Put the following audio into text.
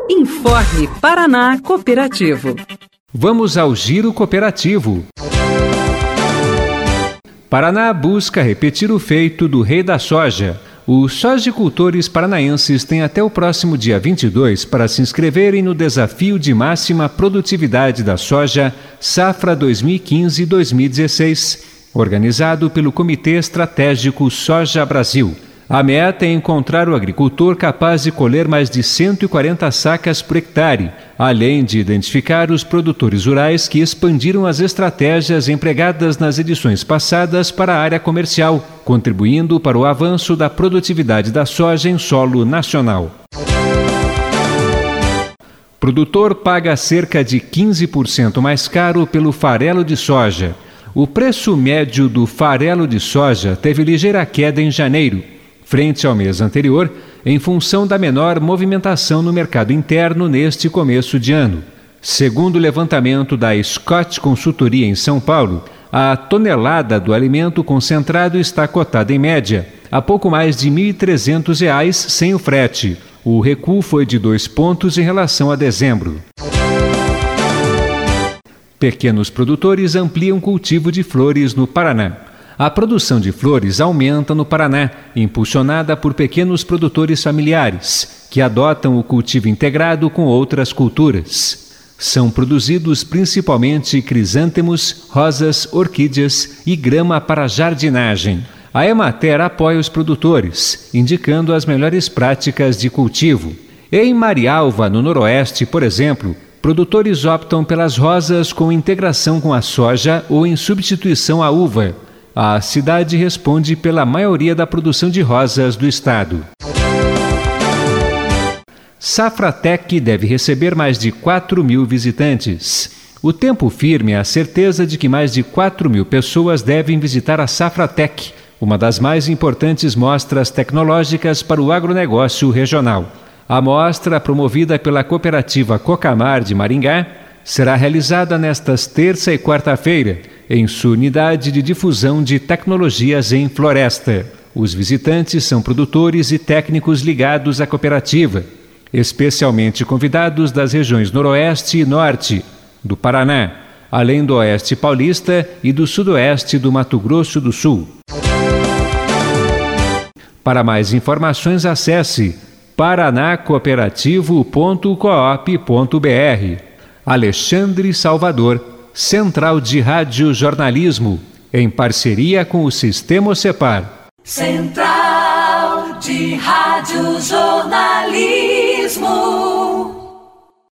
Informe Paraná Cooperativo. Vamos ao Giro Cooperativo. Paraná busca repetir o feito do Rei da Soja. Os sojicultores paranaenses têm até o próximo dia 22 para se inscreverem no Desafio de Máxima Produtividade da Soja Safra 2015-2016, organizado pelo Comitê Estratégico Soja Brasil. A meta é encontrar o agricultor capaz de colher mais de 140 sacas por hectare, além de identificar os produtores rurais que expandiram as estratégias empregadas nas edições passadas para a área comercial, contribuindo para o avanço da produtividade da soja em solo nacional. Produtor paga cerca de 15% mais caro pelo farelo de soja. O preço médio do farelo de soja teve ligeira queda em janeiro, frente ao mês anterior, em função da menor movimentação no mercado interno neste começo de ano. Segundo o levantamento da Scott Consultoria em São Paulo, a tonelada do alimento concentrado está cotada em média a pouco mais de R$ 1.300 sem o frete. O recuo foi de 2 pontos em relação a dezembro. Pequenos produtores ampliam cultivo de flores no Paraná. A produção de flores aumenta no Paraná, impulsionada por pequenos produtores familiares, que adotam o cultivo integrado com outras culturas. São produzidos principalmente crisântemos, rosas, orquídeas e grama para jardinagem. A Emater apoia os produtores, indicando as melhores práticas de cultivo. Em Marialva, no Noroeste, por exemplo, produtores optam pelas rosas com integração com a soja ou em substituição à uva. A cidade responde pela maioria da produção de rosas do estado. Safratec deve receber mais de 4.000 visitantes. O tempo firme é a certeza de que mais de 4.000 pessoas devem visitar a Safratec, uma das mais importantes mostras tecnológicas para o agronegócio regional. A mostra, promovida pela cooperativa Cocamar de Maringá, será realizada nestas terça e quarta-feira, em sua unidade de difusão de tecnologias em Floresta. Os visitantes são produtores e técnicos ligados à cooperativa, especialmente convidados das regiões Noroeste e Norte do Paraná, além do Oeste Paulista e do Sudoeste do Mato Grosso do Sul. Para mais informações, acesse paranacooperativo.coop.br. Alexandre Salvador, Central de Rádio Jornalismo, em parceria com o Sistema Ocepar. Central de Rádio Jornalismo.